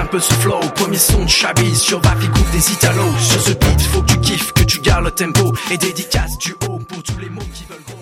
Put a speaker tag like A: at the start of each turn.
A: un peu ce flow. Premier son de Chabi sur Vapi Group des Italos. Sur ce beat faut que tu kiffes, que tu gardes le tempo. Et dédicace du haut pour tous les mots qui veulent